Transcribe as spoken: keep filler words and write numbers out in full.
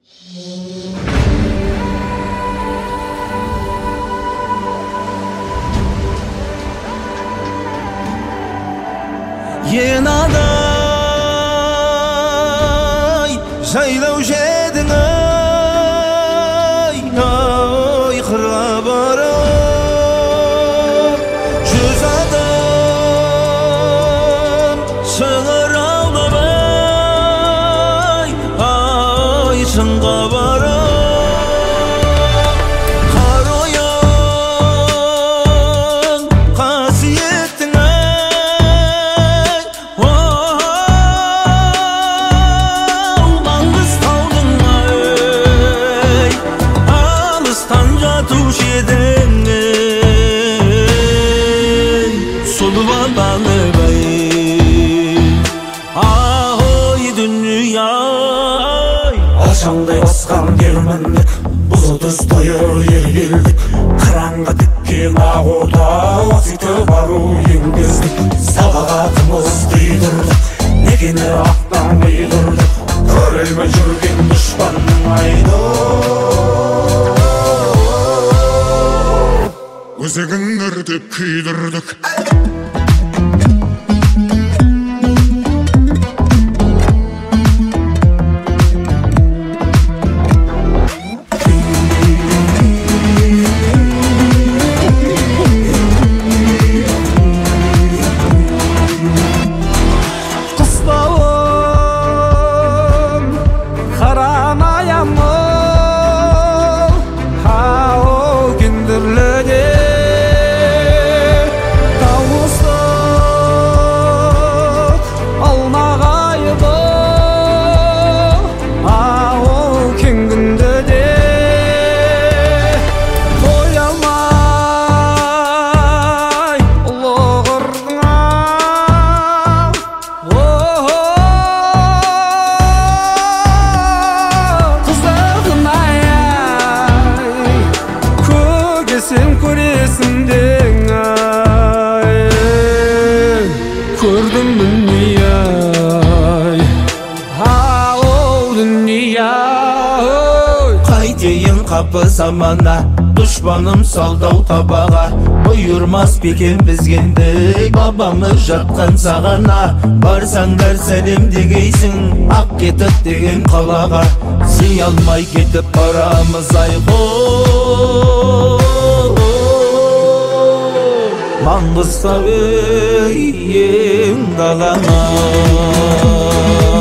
Yenaday jaylау jeдің ай, ай қырға барып жүз адам шығыр алдап ай, ай шыңға барып Алшаңдай басқан германдық бұлытыз тойыр ергелдік қыраңға тіккен ақ орда уақыты бару енгіздік сабағатымыз қидырдық некені ақтан қидырдық көрелмей жүрген дұшпанның айды өзегін өртеп күйдірдік. Sen көресіңдің ай, көрдім дүния ай, ау дүния қайтейін қапы замана дұшпаным салдау табаға бұйырмас бекен бізгенді бабамыз жатқан сағана барсаңдар сәлем дегейсің ақ кетіп деген қалаға сый алмай кетіп барамыз айғой Маңғыстау ең далаңа